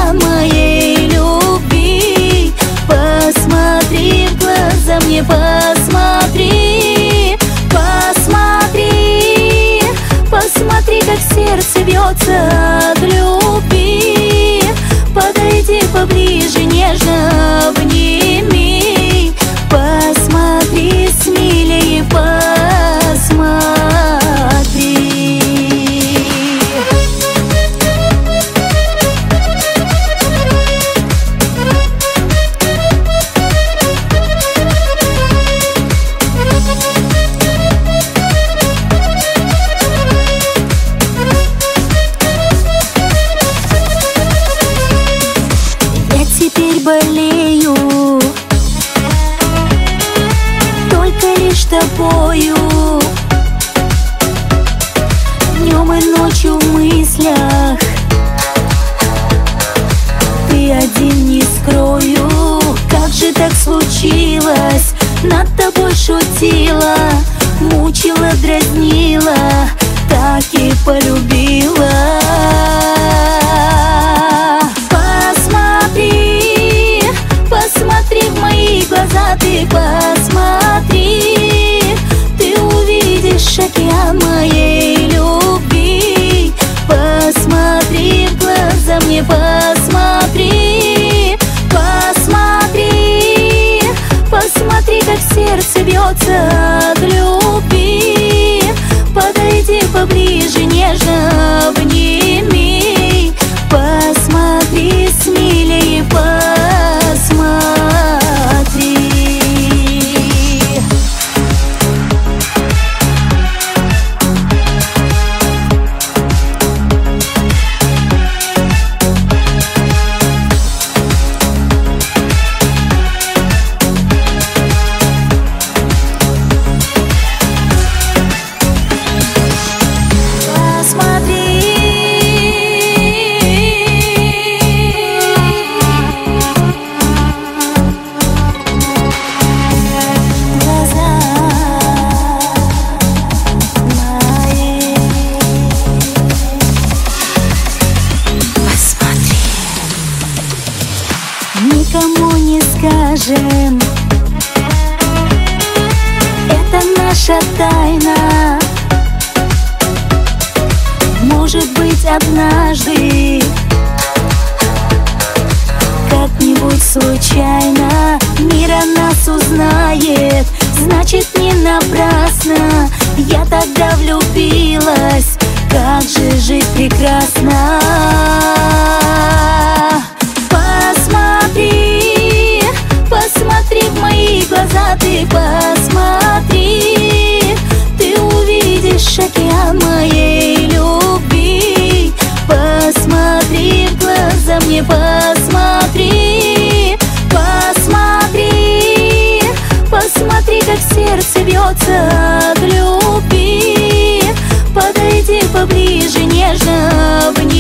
океан моей любви. Посмотри в глаза мне, посмотри, посмотри, посмотри, как сердце бьется от любви. Подойди поближе, нежно обними, посмотри смелее, посмотри. Теперь болею только лишь тобою. Днем и ночью в мыслях ты один, не скрою. Как же так случилось? Над тобой шутила, мучила, дразнила, так и полюбила. Посмотри в мои глаза, ты посмотри, ты увидишь океан моей любви. Посмотри в глаза мне, посмотри, посмотри, посмотри, как сердце бьется от любви. Подойди поближе, нежно обними, посмотри смелее, посмотри. Никому не скажем, это наша тайна. Может быть, однажды, как-нибудь случайно, мир о нас узнает. Значит, не напрасно я тогда влюбилась. Как же жить прекрасно. Посмотри, посмотри в мои глаза, ты посмотри, ты увидишь океан моей любви. Посмотри в глаза мне, посмотри, посмотри, посмотри, как сердце бьется от любви. Подойди поближе, нежно обними.